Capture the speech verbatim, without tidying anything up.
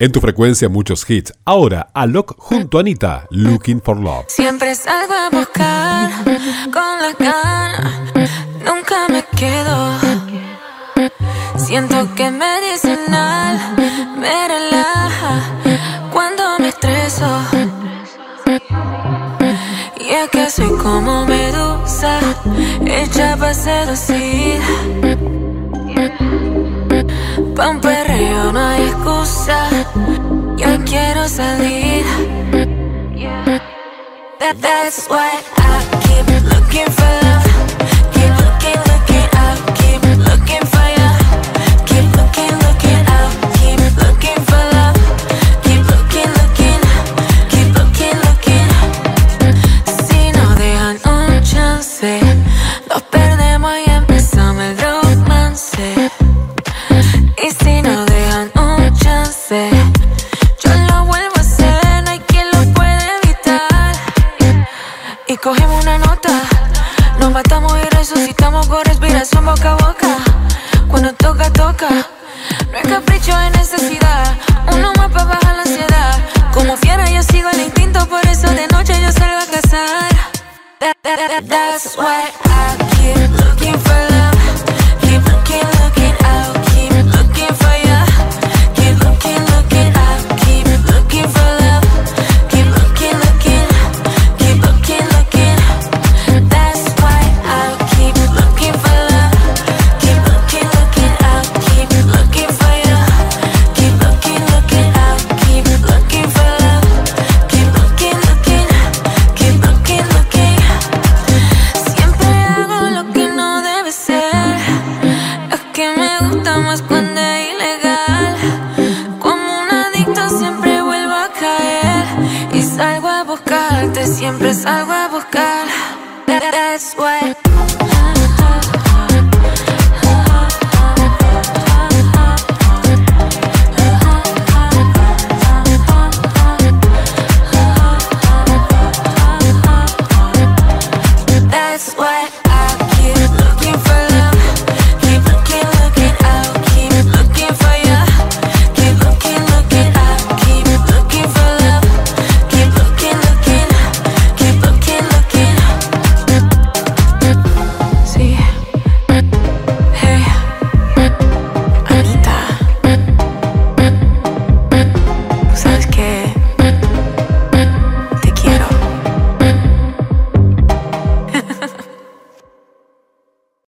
En tu frecuencia muchos hits. Ahora, Alok junto a Anita, Looking for Love. Siempre salgo a buscar con las ganas, nunca me quedo. Siento que medicinal me relaja cuando me estreso. Y es que soy como medusa, hecha para seducir. Pa' un perreo no hay excusa, yo quiero salir. That, that's why I keep looking for love. Keep looking, looking, I keep looking for you. Keep looking, looking, I keep looking for love. Keep looking, looking, keep looking, looking. Si no dejan un chance, nos perdemos y empezamos el romance. Y si no dejan un chance, yo lo vuelvo a hacer, no hay quien lo puede evitar. Y cogemos una nota, nos matamos y resucitamos con respiración boca a boca. Cuando toca, toca, no es capricho, es necesidad. Uno más para bajar la ansiedad. Como fiera yo sigo el instinto, por eso de noche yo salgo a cazar. That, that, that, that's why I keep looking for love. Keep looking, looking, I'll keep looking for you. Keep looking, looking, I'll keep looking for love. Keep looking, looking, keep looking, looking. That's why I'll keep looking for love. Keep looking, looking, I'll keep looking for you. Keep looking, looking, I'll keep looking for love. Keep looking, looking, keep looking, looking. Siempre hago lo que no debe ser. Es que me gusta más cuando es ilegal. Como un adicto siempre vuelvo a caer. Y salgo a buscarte, siempre salgo a buscar. That- That's why